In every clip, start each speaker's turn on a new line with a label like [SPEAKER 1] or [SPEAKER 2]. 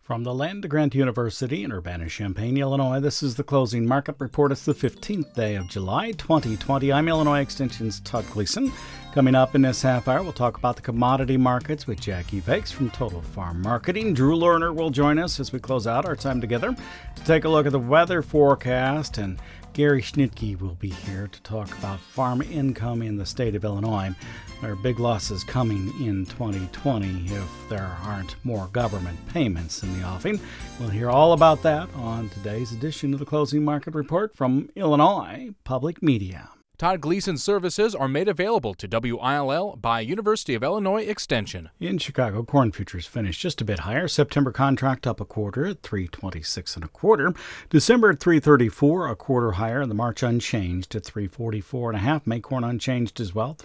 [SPEAKER 1] From the Land-Grant University in Urbana-Champaign, Illinois, this is the Closing Market Report. It's the 15th day of July, 2020. I'm Illinois Extension's Todd Gleason. Coming up in this half hour, we'll talk about the commodity markets with Jackie Vakes from Total Farm Marketing. Drew Lerner will join us as we close out our time together to take a look at the weather forecast, and Gary Schnitke will be here to talk about farm income in the state of Illinois. There are big losses coming in 2020 if there aren't more government payments in the offing. We'll hear all about that on today's edition of the Closing Market Report from Illinois Public Media.
[SPEAKER 2] Todd Gleason services are made available to WILL by University of Illinois Extension.
[SPEAKER 1] In Chicago, corn futures finished just a bit higher. September contract up a quarter at $3.26 1/4. December at $3.34, a quarter higher. And the March unchanged at $3.44 1/2. May corn unchanged as well,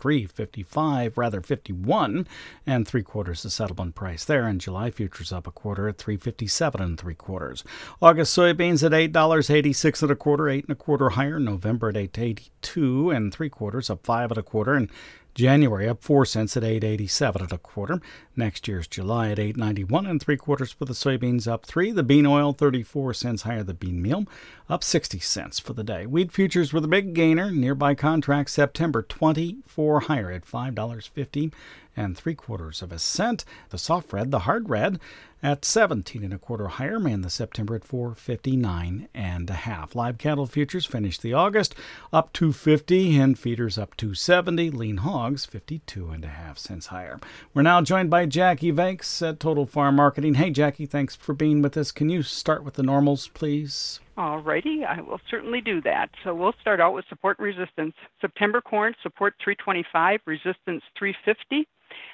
[SPEAKER 1] $3.51 3/4 the settlement price there. And July futures up a quarter at $3.57 3/4. August soybeans at $8.86 1/4, 8 1/4 higher. November at $8.82 3/4, up 5 1/4, and January up 4 cents at $8.87 1/4. Next year's July at $8.91 3/4 for the soybeans, up 3. The bean oil 34 cents higher. The bean meal up 60 cents for the day. Wheat futures were the big gainer. Nearby contract September 24 higher at $5.50 3/4 cents. The soft red, the hard red, at 17 1/4 higher, and the September at 4.59 1/2. Live cattle futures finished the August up 2.50 and feeders up 2.70. Lean hogs 52 1/2 cents higher. We're now joined by Jackie Vakes at Total Farm Marketing. Hey, Jackie, thanks for being with us. Can you start with the normals, please?
[SPEAKER 3] All righty, I will certainly do that. So we'll start out with support and resistance. September corn, support 325, resistance 350.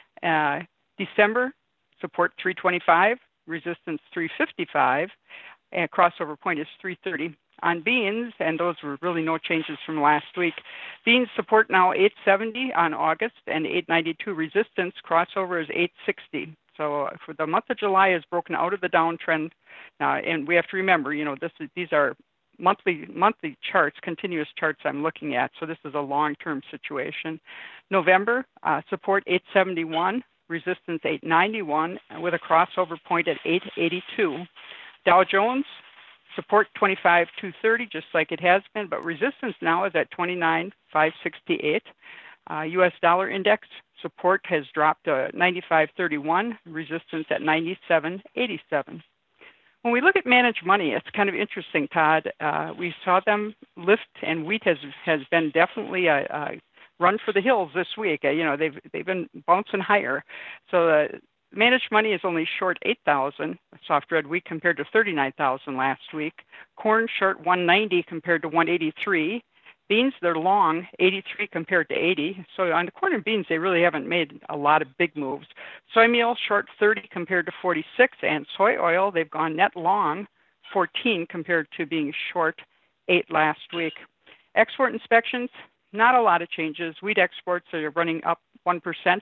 [SPEAKER 3] December, support 325, resistance 355, and crossover point is 330. On beans, and those were really no changes from last week, beans support now 870 on August and 892 resistance. Crossover is 860. So for the month of July is broken out of the downtrend. And we have to remember, these are monthly charts, continuous charts I'm looking at. So this is a long-term situation. November, support 871, resistance 891, with a crossover point at 882. Dow Jones, support 25,230, just like it has been, but resistance now is at 29,568. U.S. dollar index support has dropped to 95.31, resistance at 97.87. When we look at managed money, it's kind of interesting, Todd. We saw them lift, and wheat has been definitely a run for the hills this week. They've been bouncing higher. So managed money is only short 8,000 soft red wheat compared to 39,000 last week. Corn short 190 compared to 183. Beans, they're long, 83 compared to 80. So on the corn and beans, they really haven't made a lot of big moves. Soy meal, short 30 compared to 46. And soy oil, they've gone net long, 14 compared to being short 8 last week. Export inspections, not a lot of changes. Wheat exports are running up 1%.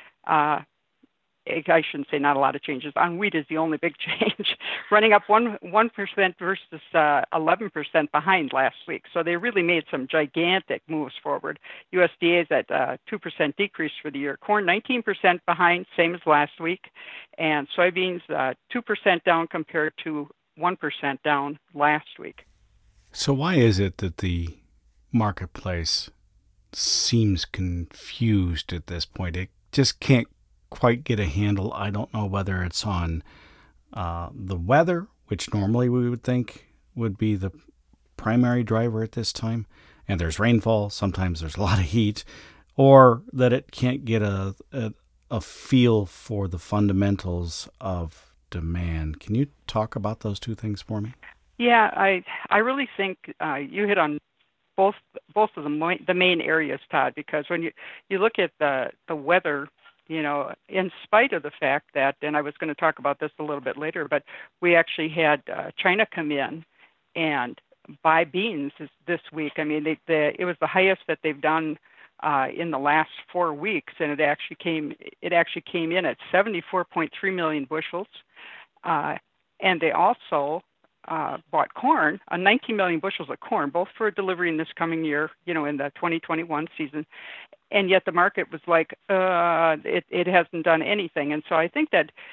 [SPEAKER 3] I shouldn't say not a lot of changes. On wheat is the only big change, running up 1% versus 11% behind last week. So they really made some gigantic moves forward. USDA is at 2% decrease for the year. Corn 19% behind, same as last week. And soybeans 2% down compared to 1% down last week.
[SPEAKER 1] So why is it that the marketplace seems confused at this point? It just can't quite get a handle. I don't know whether it's on the weather, which normally we would think would be the primary driver at this time, and there's rainfall, sometimes there's a lot of heat, or that it can't get a feel for the fundamentals of demand. Can you talk about those two things for me?
[SPEAKER 3] Yeah, I really think you hit on both of the main areas, Todd, because when you look at the weather, in spite of the fact that, and I was going to talk about this a little bit later, but we actually had China come in and buy beans this week. I mean, it was the highest that they've done in the last 4 weeks, and it actually came in at 74.3 million bushels. And they also bought corn, 19 million bushels of corn, both for delivery in this coming year, in the 2021 season. And yet the market was like, it hasn't done anything. And so I think that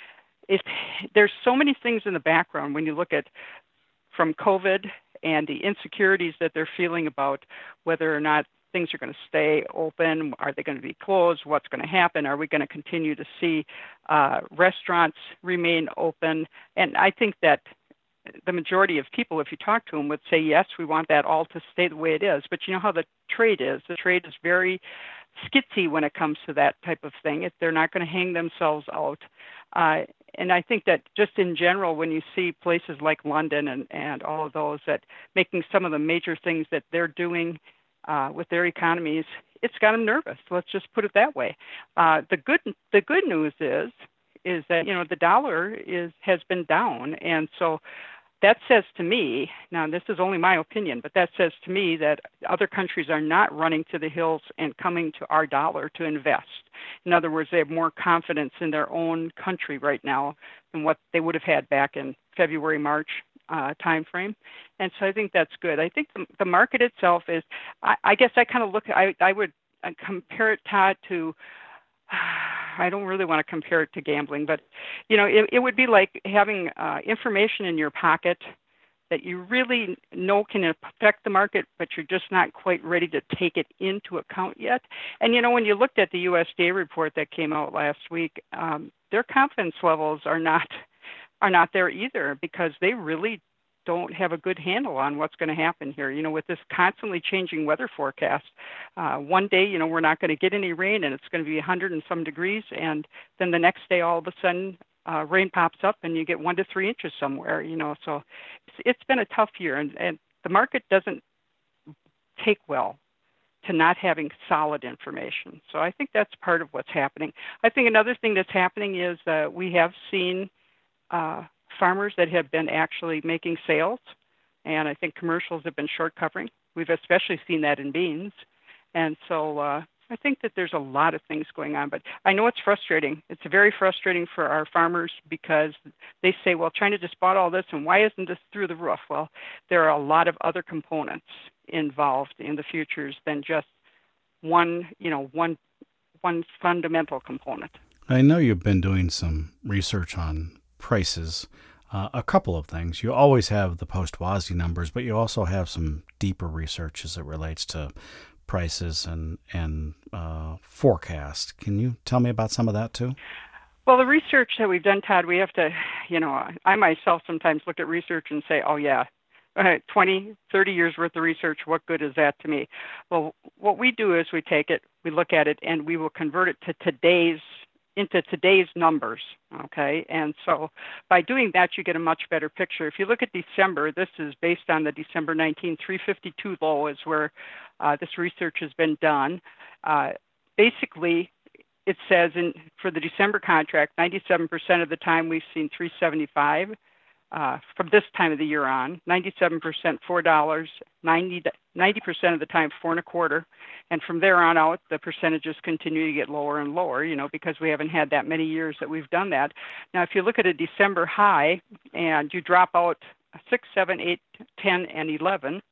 [SPEAKER 3] there's so many things in the background when you look at from COVID and the insecurities that they're feeling about whether or not things are going to stay open, are they going to be closed, what's going to happen, are we going to continue to see restaurants remain open? And I think that the majority of people, if you talk to them, would say, yes, we want that all to stay the way it is. But you know how the trade is. The trade is very skitsy when it comes to that type of thing. They're not going to hang themselves out. And I think that just in general, when you see places like London and all of those that making some of the major things that they're doing with their economies, it's got them nervous. Let's just put it that way. The good news is that the dollar has been down, and so that says to me, now this is only my opinion, but that says to me that other countries are not running to the hills and coming to our dollar to invest. In other words, they have more confidence in their own country right now than what they would have had back in February, March time frame. And so I think that's good. I think the market itself is, I guess I kind of I would compare it, Todd, to, I don't really want to compare it to gambling, but it would be like having information in your pocket that you really know can affect the market, but you're just not quite ready to take it into account yet. And when you looked at the USDA report that came out last week, their confidence levels are not there either, because they really don't have a good handle on what's going to happen here. With this constantly changing weather forecast, one day, we're not going to get any rain and it's going to be 100 and some degrees. And then the next day, all of a sudden, rain pops up and you get 1 to 3 inches somewhere, so it's been a tough year, and the market doesn't take well to not having solid information. So I think that's part of what's happening. I think another thing that's happening is we have seen farmers that have been actually making sales, and I think commercials have been short covering. We've especially seen that in beans. And so I think that there's a lot of things going on, but I know it's frustrating. It's very frustrating for our farmers because they say, well, China just bought all this, and why isn't this through the roof? Well, there are a lot of other components involved in the futures than just one fundamental component.
[SPEAKER 1] I know you've been doing some research on prices. A couple of things. You always have the post-WASDE numbers, but you also have some deeper research as it relates to prices and forecast. Can you tell me about some of that too?
[SPEAKER 3] Well, the research that we've done, Todd, we have to, I myself sometimes look at research and say, oh yeah, 20, 30 years worth of research, what good is that to me? Well, what we do is we take it, we look at it, and we will convert it to into today's numbers, okay? And so by doing that, you get a much better picture. If you look at December, this is based on the December 19, 352 low is where this research has been done. Basically, it says for the December contract, 97% of the time we've seen 375 from this time of the year on, 97% $4, 90% of the time 4.25, and from there on out the percentages continue to get lower and lower, because we haven't had that many years that we've done that. Now, if you look at a December high and you drop out 6, 7, 8, 10, and 11,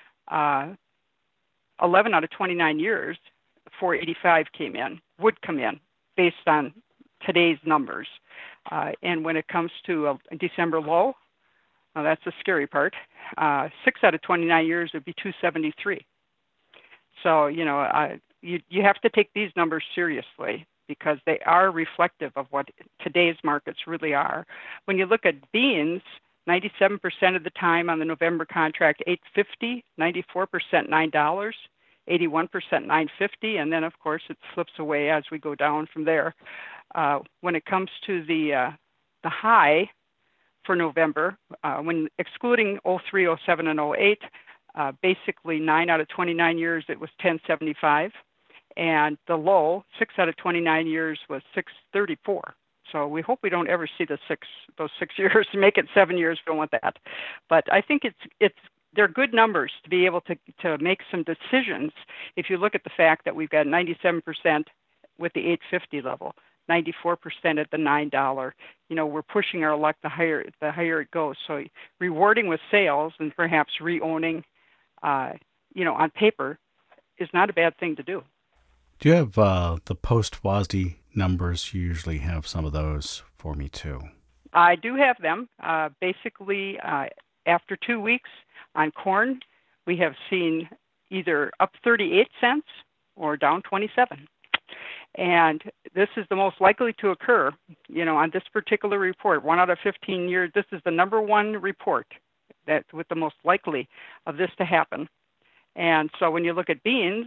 [SPEAKER 3] 11 out of 29 years, 485 would come in based on today's numbers. And when it comes to a December low, that's the scary part. 6 out of 29 years would be 273. So, you have to take these numbers seriously because they are reflective of what today's markets really are. When you look at beans, 97% of the time on the November contract, $8.50, 94% $9, 81% $9.50, and then of course it slips away as we go down from there. When it comes to the high for November, when excluding 03, 07, and 08, basically 9 out of 29 years it was 10.75, and the low 6 out of 29 years was 6.34. So we hope we don't ever see those 6 years. Make it 7 years. We don't want that. But I think they're good numbers to be able to make some decisions. If you look at the fact that we've got 97% with the 850 level, 94% at the $9. We're pushing our luck the higher it goes. So rewarding with sales and perhaps re-owning, on paper is not a bad thing to do.
[SPEAKER 1] Do you have the post-WASDE numbers? You usually have some of those for me too.
[SPEAKER 3] I do have them. Basically, after 2 weeks on corn, we have seen either up 38 cents or down 27. And this is the most likely to occur, on this particular report. 1 out of 15 years, this is the number one report that with the most likely of this to happen. And so when you look at beans,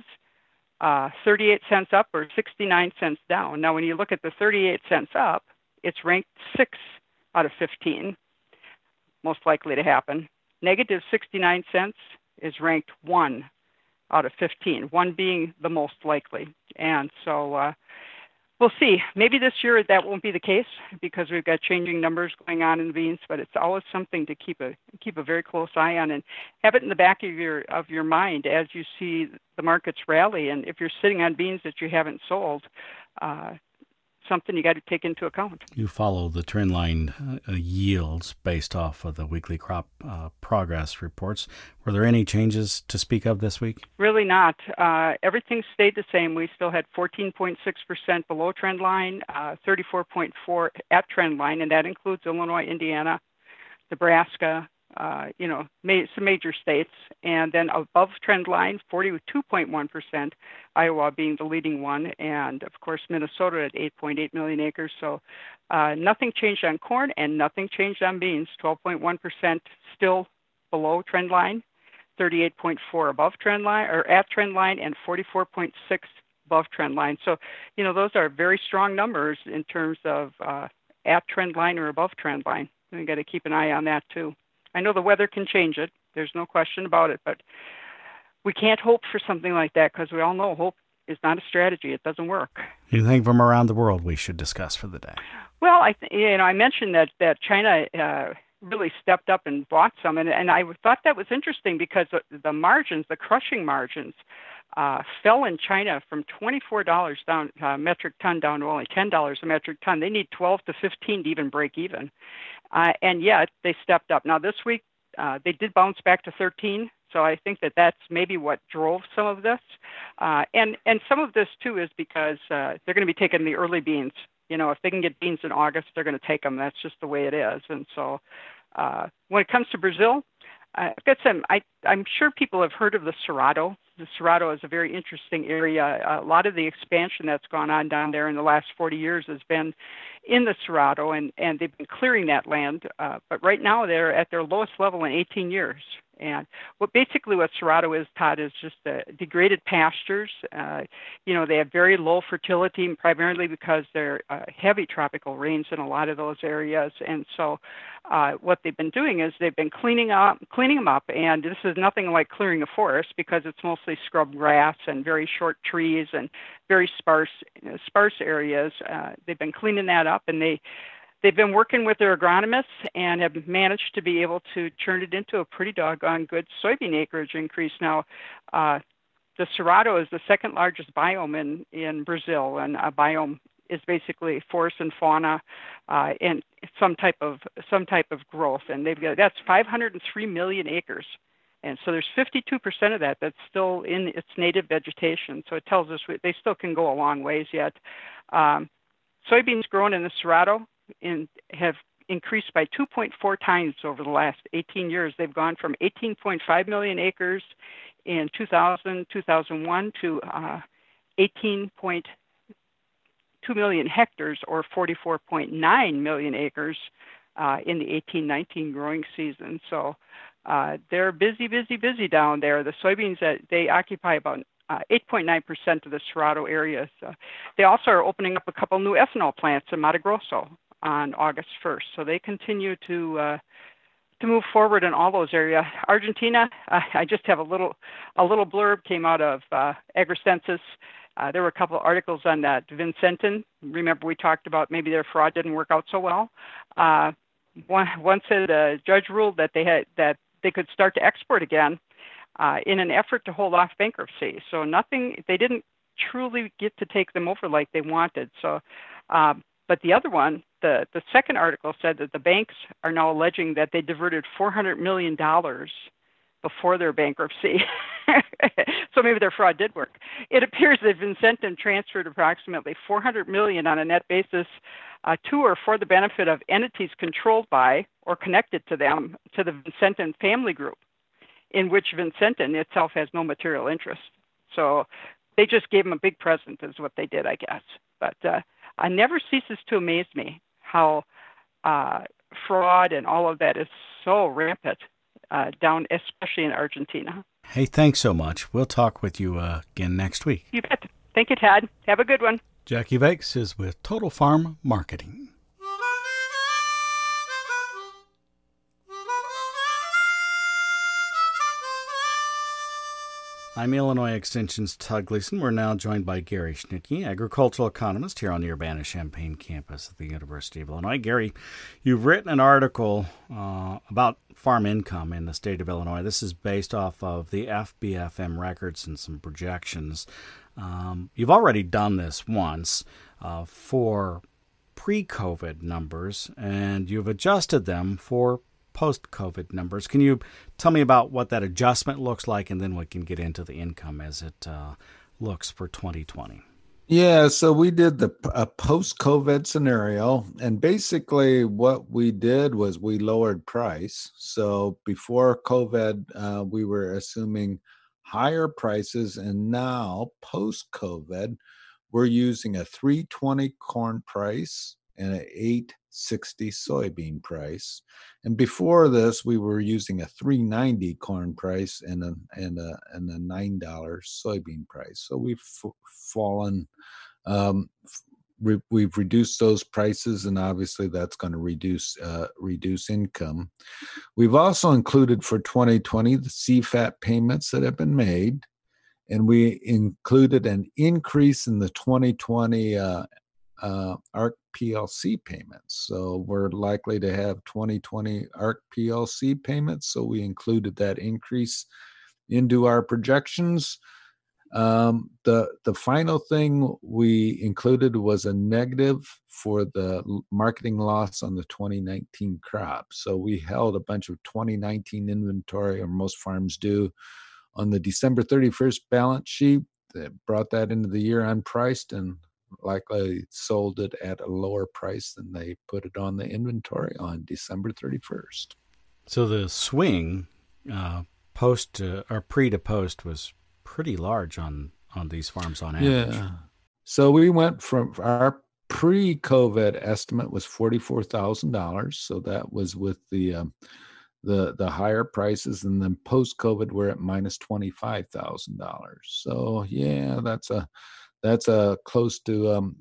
[SPEAKER 3] 38 cents up or 69 cents down. Now, when you look at the 38 cents up, it's ranked 6 out of 15, most likely to happen. Negative 69 cents is ranked 1 out of 15, 1 being the most likely. And so we'll see. Maybe this year that won't be the case because we've got changing numbers going on in the beans, but it's always something to keep a very close eye on and have it in the back of your mind as you see the markets rally. And if you're sitting on beans that you haven't sold, something you got to take into account.
[SPEAKER 1] You follow the trend line yields based off of the weekly crop progress reports. Were there any changes to speak of this week?
[SPEAKER 3] Really not. Everything stayed the same. We still had 14.6% below trend line, 34.4% at trend line, and that includes Illinois, Indiana, Nebraska, some major states, and then above trend line, 42.1%, Iowa being the leading one, and of course Minnesota at 8.8 million acres. So nothing changed on corn and nothing changed on beans. 12.1% still below trend line, 38.4 above trend line or at trend line, and 44.6 above trend line. So those are very strong numbers in terms of at trend line or above trend line. We got to keep an eye on that too. I know the weather can change it. There's no question about it, but we can't hope for something like that because we all know hope is not a strategy. It doesn't work.
[SPEAKER 1] Anything from around the world we should discuss for the day?
[SPEAKER 3] Well, I mentioned that China really stepped up and bought some, and I thought that was interesting because the margins, the crushing margins, fell in China from $24 down metric ton down to only $10 a metric ton. They need 12 to 15 to even break even. And yet they stepped up. Now this week they did bounce back to 13, so I think that's maybe what drove some of this. And some of this too is because they're going to be taking the early beans. If they can get beans in August, they're going to take them. That's just the way it is. And so when it comes to Brazil, I've got I'm sure people have heard of the Cerrado. The Cerrado is a very interesting area. A lot of the expansion that's gone on down there in the last 40 years has been in the Cerrado, and they've been clearing that land. But right now they're at their lowest level in 18 years. And what Cerrado is, Todd, is just degraded pastures. They have very low fertility, primarily because they're heavy tropical rains in a lot of those areas. And so what they've been doing is they've been cleaning them up. And this is nothing like clearing a forest because it's mostly scrub grass and very short trees and very sparse areas. They've been cleaning that up, and they've been working with their agronomists and have managed to be able to turn it into a pretty doggone good soybean acreage increase. Now, the Cerrado is the second largest biome in Brazil, and a biome is basically forest and fauna and some type of growth. And that's 503 million acres. And so there's 52% of that's still in its native vegetation. So it tells us they still can go a long ways yet. Soybeans grown in the Cerrado have increased by 2.4 times over the last 18 years. They've gone from 18.5 million acres in 2001 to 18.2 million hectares, or 44.9 million acres in the 18-19 growing season. So they're busy down there. The soybeans, they occupy about 8.9% of the Cerrado area. So they also are opening up a couple new ethanol plants in Mato Grosso on August 1st. So they continue to move forward in all those areas. Argentina, I just have a little blurb came out of AgriSensus. There were a couple of articles on that. Vicentin, remember we talked about maybe their fraud didn't work out so well. One said a judge ruled that they could start to export again in an effort to hold off bankruptcy. So they didn't truly get to take them over like they wanted. So, but the other one, the second article said that the banks are now alleging that they diverted $400 million before their bankruptcy. So maybe their fraud did work. It appears that Vincentum transferred approximately $400 million on a net basis to or for the benefit of entities controlled by or connected to them to the Vincentum family group, in which Vincentum itself has no material interest. So they just gave them a big present is what they did, I guess. But it never ceases to amaze me how fraud and all of that is so rampant down, especially in Argentina.
[SPEAKER 1] Hey, thanks so much. We'll talk with you again next week.
[SPEAKER 3] You bet. Thank you, Todd. Have a good one.
[SPEAKER 1] Jackie Vakes is with Total Farm Marketing. I'm Illinois Extension's Todd Gleason. We're now joined by Gary Schnittke, agricultural economist here on the Urbana-Champaign campus at the University of Illinois. Gary, you've written an article about farm income in the state of Illinois. This is based off of the FBFM records and some projections. You've already done this once for pre-COVID numbers, and you've adjusted them for post-COVID numbers. Can you tell me about what that adjustment looks like, and then we can get into the income as it looks for 2020?
[SPEAKER 4] Yeah, so we did a post-COVID scenario, and basically what we did was we lowered price. So before COVID, we were assuming higher prices, and now post-COVID, we're using a $3.20 corn price and an $8.60 soybean price. And before this, we were using a $3.90 corn price and a $9 soybean price. So we've fallen. We've reduced those prices, and obviously that's going to reduce income. We've also included for 2020 the CFAP payments that have been made, and we included an increase in the 2020 ARC PLC payments. So we're likely to have 2020 ARC PLC payments. So we included that increase into our projections. The final thing we included was a negative for the marketing loss on the 2019 crop. So we held a bunch of 2019 inventory, or most farms do, on the December 31st balance sheet. That brought that into the year unpriced and likely sold it at a lower price than they put it on the inventory on December 31st.
[SPEAKER 1] So the swing post or pre to post was pretty large on these farms on average.
[SPEAKER 4] Yeah. So we went from our pre-COVID estimate was $44,000. So that was with the higher prices, and then post-COVID we're at minus $25,000. So yeah, that's a close to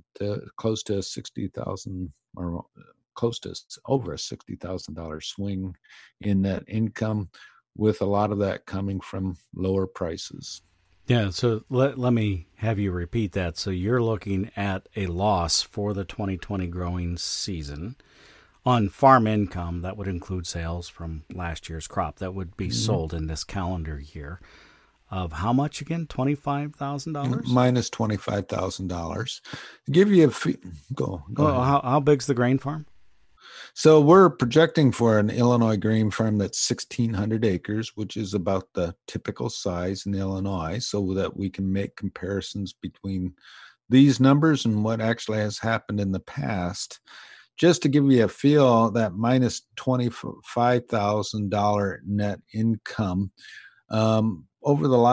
[SPEAKER 4] 60,000 or close to over a $60,000 swing in net income, with a lot of that coming from lower prices.
[SPEAKER 1] Yeah, so let me have you repeat that. So you're looking at a loss for the 2020 growing season on farm income. That would include sales from last year's crop that would be sold in this calendar year. Of how much again? $25,000?
[SPEAKER 4] Minus $25,000. Give you go ahead.
[SPEAKER 1] How big's the grain farm?
[SPEAKER 4] So we're projecting for an Illinois grain farm that's 1,600 acres, which is about the typical size in Illinois, so that we can make comparisons between these numbers and what actually has happened in the past. Just to give you a feel, that minus $25,000 net income, over the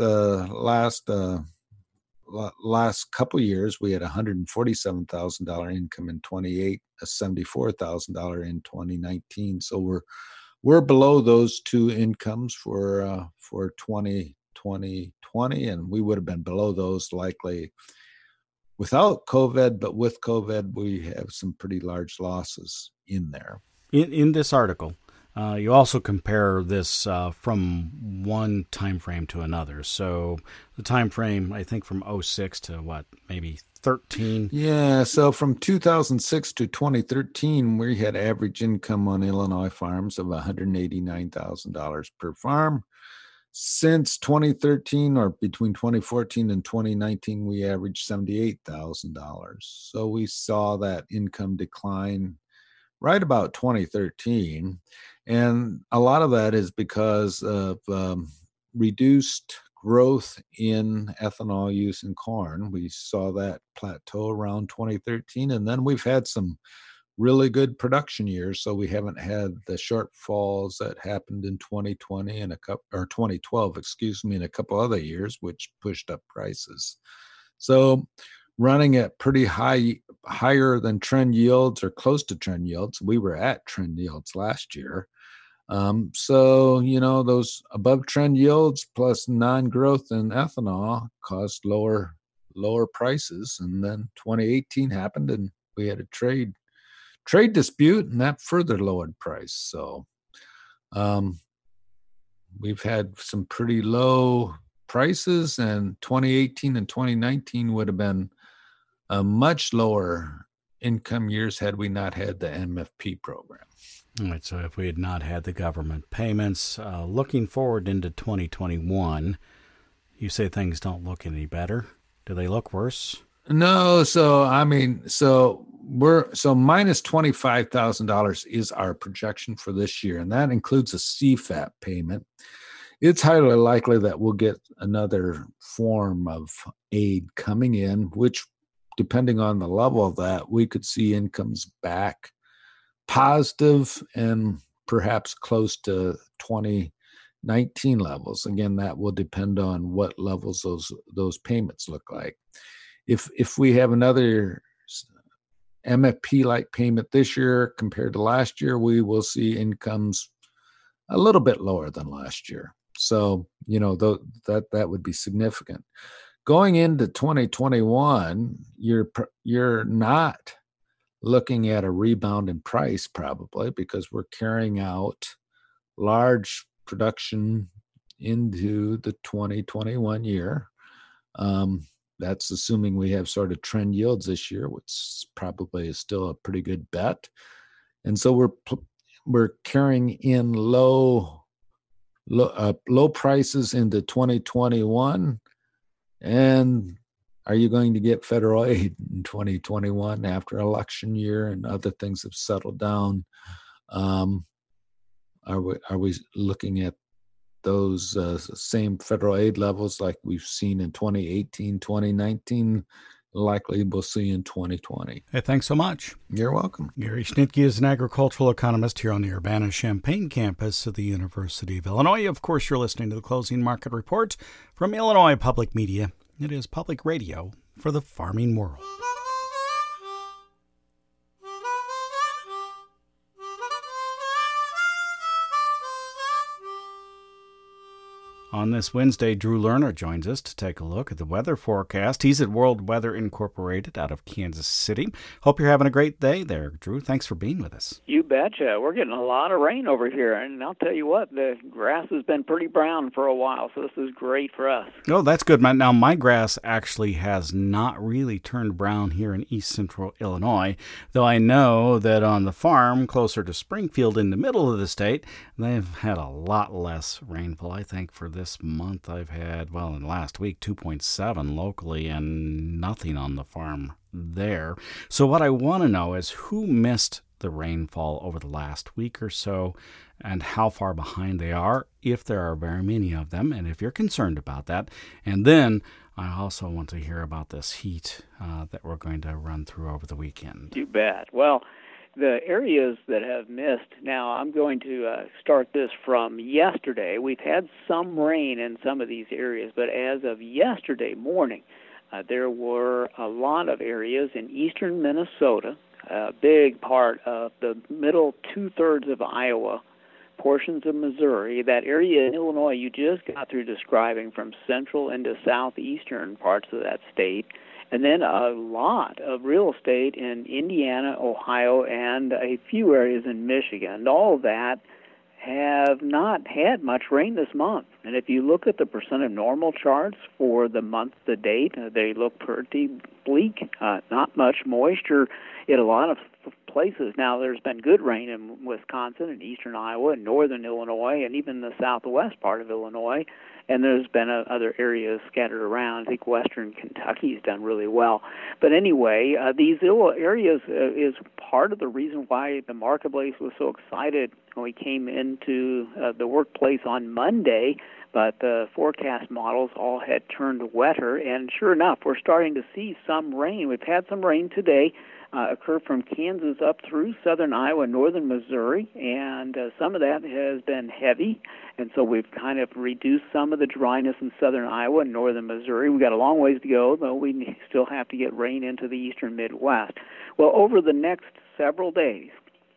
[SPEAKER 4] last couple years, we had $147,000 income in 28, $74,000 in 2019. So we're below those two incomes for 2020, and we would have been below those likely without COVID. But with COVID, we have some pretty large losses in there.
[SPEAKER 1] In this article, you also compare this from one time frame to another. So the time frame, I think, from 06 to maybe 13?
[SPEAKER 4] Yeah, so from 2006 to 2013, we had average income on Illinois farms of $189,000 per farm. Since 2013, or between 2014 and 2019, we averaged $78,000. So we saw that income decline right about 2013. And a lot of that is because of reduced growth in ethanol use in corn. We saw that plateau around 2013, and then we've had some really good production years, so we haven't had the shortfalls that happened in 2020 and 2012, excuse me, and a couple other years, which pushed up prices. So running at pretty higher than trend yields or close to trend yields. We were at trend yields last year. So, those above trend yields plus non-growth in ethanol caused lower prices. And then 2018 happened and we had a trade dispute, and that further lowered price. So we've had some pretty low prices, and 2018 and 2019 would have been much lower income years had we not had the MFP program.
[SPEAKER 1] All right, so if we had not had the government payments, looking forward into 2021, you say things don't look any better. Do they look worse?
[SPEAKER 4] No, so minus $25,000 is our projection for this year, and that includes a CFAP payment. It's highly likely that we'll get another form of aid coming in, which, depending on the level of that, we could see incomes back positive and perhaps close to 2019 levels. Again, that will depend on what levels those payments look like. If we have another MFP-like payment this year compared to last year, we will see incomes a little bit lower than last year. So, that would be significant. Going into 2021, you're not looking at a rebound in price probably, because we're carrying out large production into the 2021 year. That's assuming we have sort of trend yields this year, which probably is still a pretty good bet. And so we're carrying in low prices into 2021. And are you going to get federal aid in 2021 after election year and other things have settled down? Are we looking at those same federal aid levels like we've seen in 2018, 2019, likely we'll see in 2020.
[SPEAKER 1] Hey, thanks so much.
[SPEAKER 4] You're welcome.
[SPEAKER 1] Gary Schnitke is an agricultural economist here on the Urbana-Champaign campus of the University of Illinois. Of course, you're listening to the Closing Market Report from Illinois Public Media. It is public radio for the farming world. On this Wednesday, Drew Lerner joins us to take a look at the weather forecast. He's at World Weather Incorporated out of Kansas City. Hope you're having a great day there, Drew. Thanks for being with us.
[SPEAKER 5] You betcha. We're getting a lot of rain over here, and I'll tell you what, the grass has been pretty brown for a while, so this is great for us.
[SPEAKER 1] Oh, that's good. Now, my grass actually has not really turned brown here in east central Illinois, though I know that on the farm closer to Springfield in the middle of the state, they've had a lot less rainfall. I think for this month I've had, in last week, 2.7 locally and nothing on the farm there. So what I want to know is who missed the rainfall over the last week or so and how far behind they are, if there are very many of them, and if you're concerned about that. And then I also want to hear about this heat that we're going to run through over the weekend.
[SPEAKER 5] You bet. Well, the areas that have missed, now I'm going to start this from yesterday. We've had some rain in some of these areas, but as of yesterday morning, there were a lot of areas in eastern Minnesota, a big part of the middle two-thirds of Iowa, portions of Missouri, that area in Illinois you just got through describing, from central into southeastern parts of that state, and then a lot of real estate in Indiana, Ohio, and a few areas in Michigan. All of that have not had much rain this month. And if you look at the percent of normal charts for the month to date, they look pretty bleak. Not much moisture in a lot of places. Now, there's been good rain in Wisconsin and eastern Iowa and northern Illinois and even the southwest part of Illinois, and there's been other areas scattered around. I think western Kentucky's done really well. But anyway, these areas is part of the reason why the marketplace was so excited when we came into the workplace on Monday, but the forecast models all had turned wetter, and sure enough, we're starting to see some rain. We've had some rain today occur from Kansas up through southern Iowa, northern Missouri, and some of that has been heavy, and so we've kind of reduced some of the dryness in southern Iowa and northern Missouri. We've got a long ways to go, though we still have to get rain into the eastern Midwest. Well, over the next several days,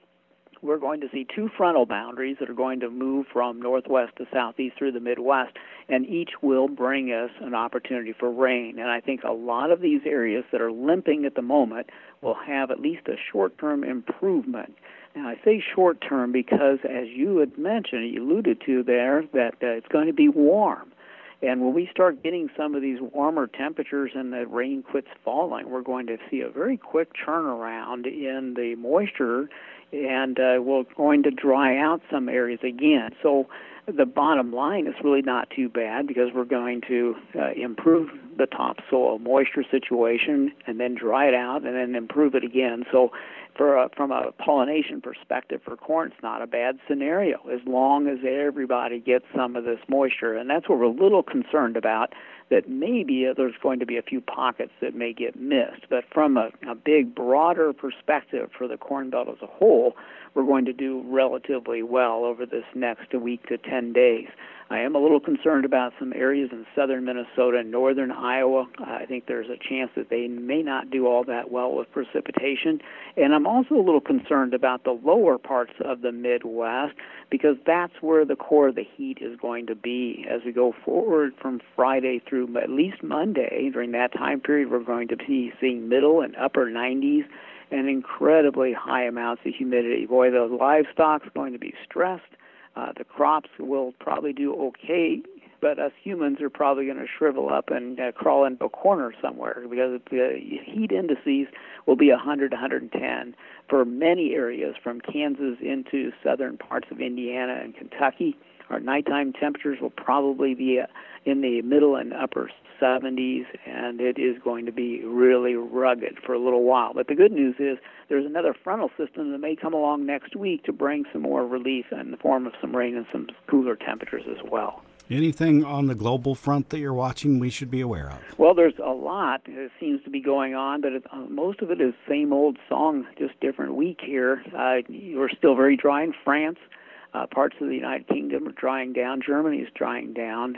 [SPEAKER 5] we're going to see two frontal boundaries that are going to move from northwest to southeast through the Midwest, and each will bring us an opportunity for rain. And I think a lot of these areas that are limping at the moment will have at least a short-term improvement. Now, I say short-term because, as you had mentioned, you alluded to there, that it's going to be warm. And when we start getting some of these warmer temperatures and the rain quits falling, we're going to see a very quick turnaround in the moisture, and we're going to dry out some areas again. So the bottom line is really not too bad because we're going to improve the topsoil moisture situation and then dry it out and then improve it again. So from a pollination perspective for corn, it's not a bad scenario as long as everybody gets some of this moisture. And that's what we're a little concerned about, that maybe there's going to be a few pockets that may get missed. But from a big, broader perspective for the Corn Belt as a whole, we're going to do relatively well over this next week to 10 days. I am a little concerned about some areas in southern Minnesota and northern Iowa. I think there's a chance that they may not do all that well with precipitation. And I'm also a little concerned about the lower parts of the Midwest because that's where the core of the heat is going to be. As we go forward from Friday through at least Monday, during that time period, we're going to be seeing middle and upper 90s and incredibly high amounts of humidity. Boy, the livestock's going to be stressed. The crops will probably do okay, but us humans are probably going to shrivel up and crawl into a corner somewhere because the heat indices will be 100 to 110 for many areas from Kansas into southern parts of Indiana and Kentucky. Our nighttime temperatures will probably be in the middle and upper 70s, and it is going to be really rugged for a little while. But the good news is there's another frontal system that may come along next week to bring some more relief in the form of some rain and some cooler temperatures as well.
[SPEAKER 1] Anything on the global front that you're watching we should be aware of?
[SPEAKER 5] Well, there's a lot that seems to be going on, but most of it is same old song, just different week here. We're still very dry in France. Parts of the United Kingdom are drying down. Germany is drying down.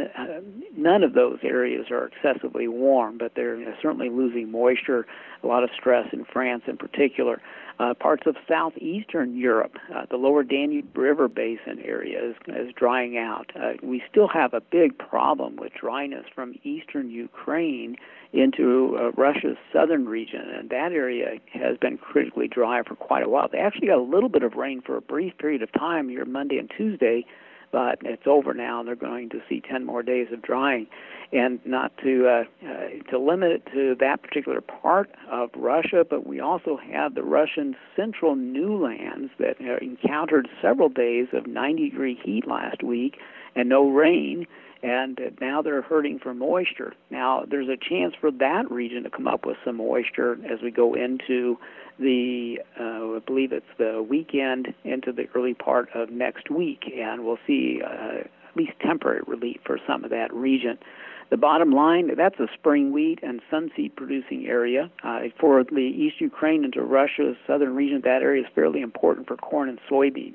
[SPEAKER 5] None of those areas are excessively warm, but they're certainly losing moisture. A lot of stress in France in particular. Parts of southeastern Europe, the lower Danube River Basin area is drying out. We still have a big problem with dryness from eastern Ukraine into Russia's southern region, and that area has been critically dry for quite a while. They actually got a little bit of rain for a brief period of time here Monday and Tuesday, but it's over now, and they're going to see 10 more days of drying. And not to limit it to that particular part of Russia, but we also have the Russian central newlands that encountered several days of 90-degree heat last week and no rain, and now they're hurting for moisture. Now, there's a chance for that region to come up with some moisture as we go into the, I believe it's the weekend into the early part of next week, and we'll see at least temporary relief for some of that region. The bottom line, that's a spring wheat and sunseed producing area. For the East Ukraine into Russia's southern region, that area is fairly important for corn and soybeans.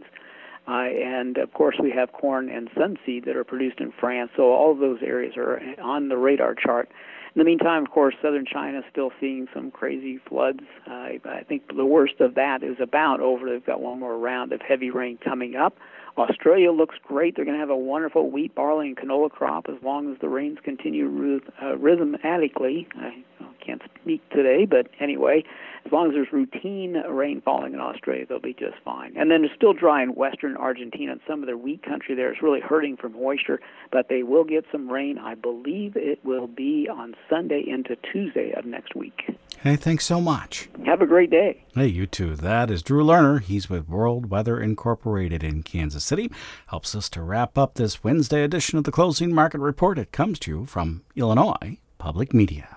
[SPEAKER 5] And, of course, we have corn and sunseed that are produced in France, so all of those areas are on the radar chart. In the meantime, of course, southern China is still seeing some crazy floods. I think the worst of that is about over. They've got one more round of heavy rain coming up. Australia looks great. They're going to have a wonderful wheat, barley, and canola crop as long as the rains continue rhythmically. I can't speak today, but anyway, As long as there's routine rain falling in Australia, they'll be just fine. And then it's still dry in western Argentina, and some of the wheat country there is really hurting from moisture, but they will get some rain. I believe it will be on Sunday into Tuesday of next week.
[SPEAKER 1] Hey, thanks so much.
[SPEAKER 5] Have a great day.
[SPEAKER 1] Hey, you too. That is Drew Lerner. He's with World Weather Incorporated in Kansas City. Helps us to wrap up this Wednesday edition of the Closing Market Report. It comes to you from Illinois Public Media.